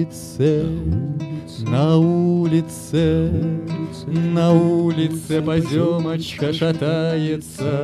улице, на улице, на улице поземочка шатается,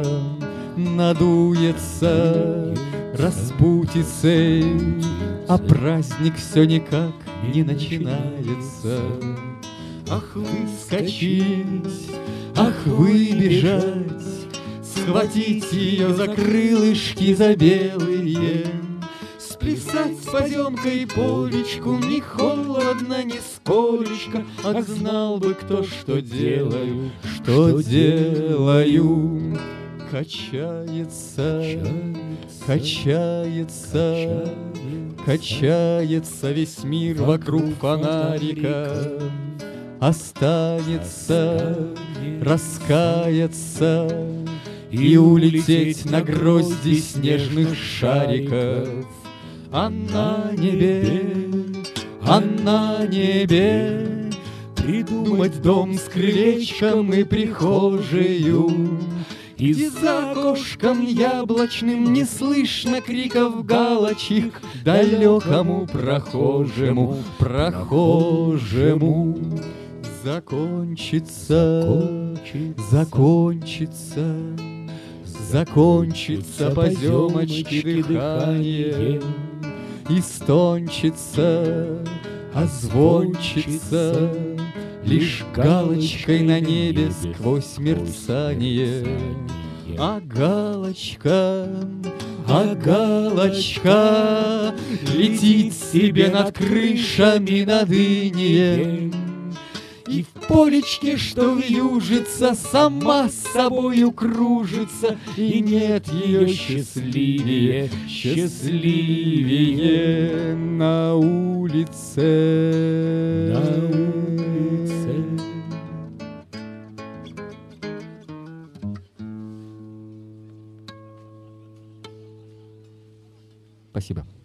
надуется распутицей, а праздник все никак не начинается. Ах, выскочить, ах, выбежать, схватить ее за крылышки, за белые, сплясать с поземкой полечку, не холодно, нисколечко. Ах, знал бы кто, что делаю, что делаю. Качается, качается, качается весь мир вокруг фонарика. Останется раскаяться и улететь на грозди снежных шариков. А на небе придумать дом с крылечком и прихожею. И за окошком яблочным не слышно криков галочек далекому прохожему, прохожему. Закончится, закончится, закончится поземочки дыхание, истончится, озвончится лишь галочкой на небе сквозь мерцание. А галочка летит себе над крышами, над инеем. И в полечке, что вьюжится, сама с собою кружится, и нет ее счастливее, счастливее на улице, на улице. Спасибо.